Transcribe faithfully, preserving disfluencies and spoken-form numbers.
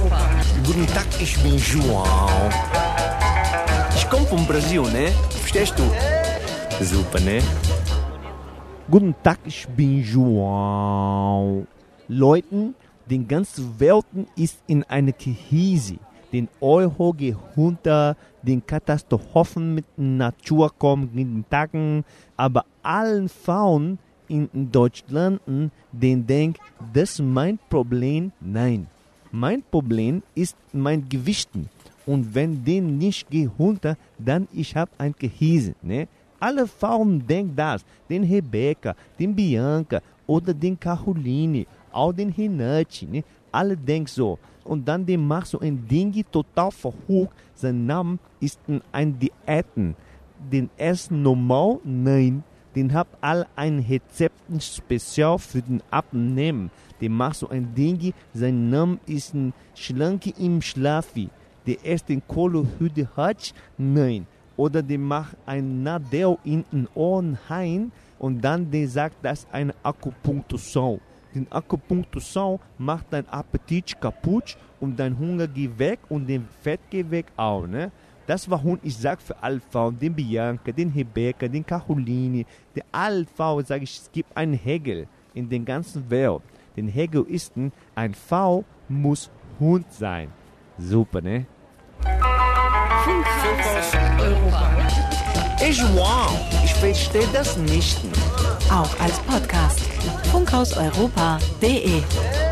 Guten Tag, ich bin João. Ich komme vom Brasil, ne? Verstehst du? Super, ne? Guten Tag, ich bin João. Leuten, die ganze Welt ist in einer Krise. Den Euro geht runter, den Katastrophen mit der Natur kommen in den Tagen, aber allen Frauen in Deutschland, den denken, das ist mein Problem. Nein, mein Problem ist mein Gewicht. Und wenn den nicht geht runter, dann ich habe ein Krise, ne? Alle Frauen denken das, den Rebecca, den Bianca oder den Caroline, auch den Renate, ne? Alle denken so. Und dann den macht so ein Ding total verhocht. Sein Name ist ein Diäten. Den ersten normal? Nein. Den hab alle ein Rezept speziell für den Abnehmen. Den macht so ein Ding. Sein Name ist ein Schlanke im Schlafi. Der erste Kohlenhydrate hat? Nein. Oder der macht ein Nadel in den Ohren rein und dann der sagt, das ist eine Akupunktur. Den Akupunktur macht dein Appetit kaputt und dein Hunger geht weg und dein Fett geht weg auch, ne? Das warum ich sage für alle Frauen, den Bianca, den Rebecca, den Caroline, der alle Frauen sage ich, es gibt einen Hegel in der ganzen Welt. Den Hegel ist ein Frau muss Hund sein. Super, ne? Funkhaus Europa. Ich wow, ich verstehe das nicht. Auch als Podcast. funkhaus europa punkt de